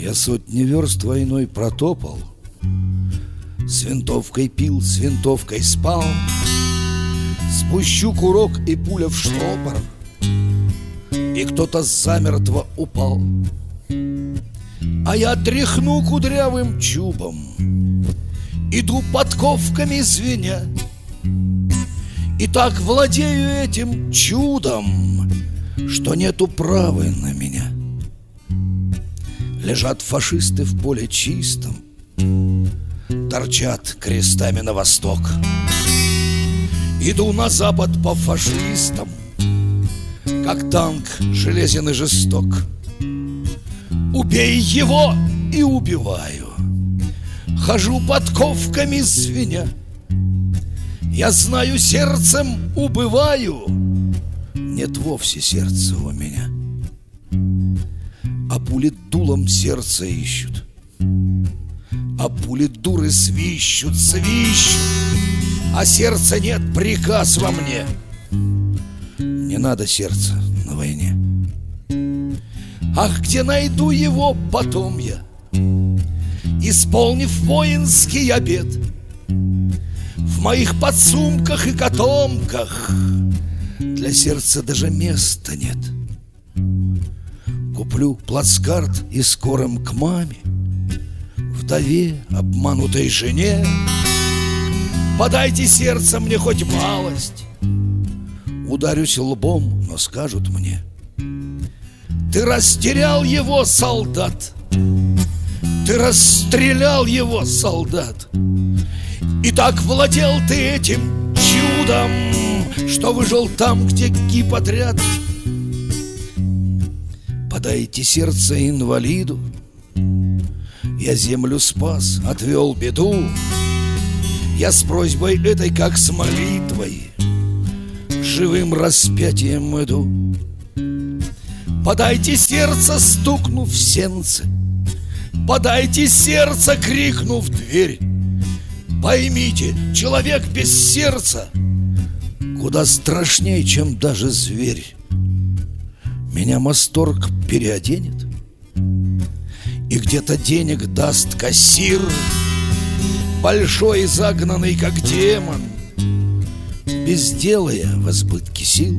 Я сотни верст войной протопал, с винтовкой пил, с винтовкой спал. Спущу курок, и пуля в штопор, и кто-то замертво упал. А я тряхну кудрявым чубом, иду подковками звеня, и так владею этим чудом, что нету правы на меня. Лежат фашисты в поле чистом, торчат крестами на восток. Иду на запад по фашистам, как танк железен и жесток. Убей его и убиваю, хожу подковками звеня. Я знаю, сердцем убываю, нет вовсе сердца у меня. А пули дулом сердце ищут, а пули дуры свищут, свищут, а сердца нет, приказ во мне. Не надо сердца на войне. Ах, где найду его потом я, исполнив воинский обет? В моих подсумках и котомках для сердца даже места нет. Куплю плацкарт и скорым к маме, вдове, обманутой жене. Подайте сердце мне хоть малость, ударюсь лбом, но скажут мне: ты растерял его, солдат, ты расстрелял его, солдат. И так владел ты этим чудом, что выжил там, где гиб отряд. Подайте сердце инвалиду, я землю спас, отвел беду. Я с просьбой этой, как с молитвой, живым распятием иду. Подайте сердце, стукнув в сенце, подайте сердце, крикнув в дверь. Поймите, человек без сердца куда страшнее, чем даже зверь. Меня масторг переоденет и где-то денег даст кассир, большой и загнанный, как демон, без дела я в избытке сил.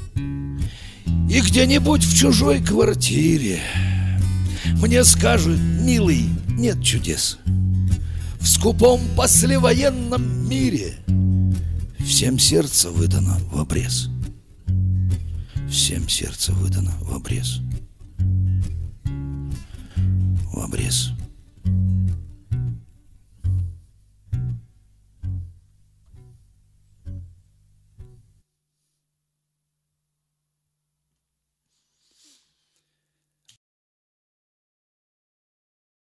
И где-нибудь в чужой квартире мне скажут: милый, нет чудес. В скупом послевоенном мире всем сердце выдано в обрез. Всем сердце выдано в обрез. В обрез.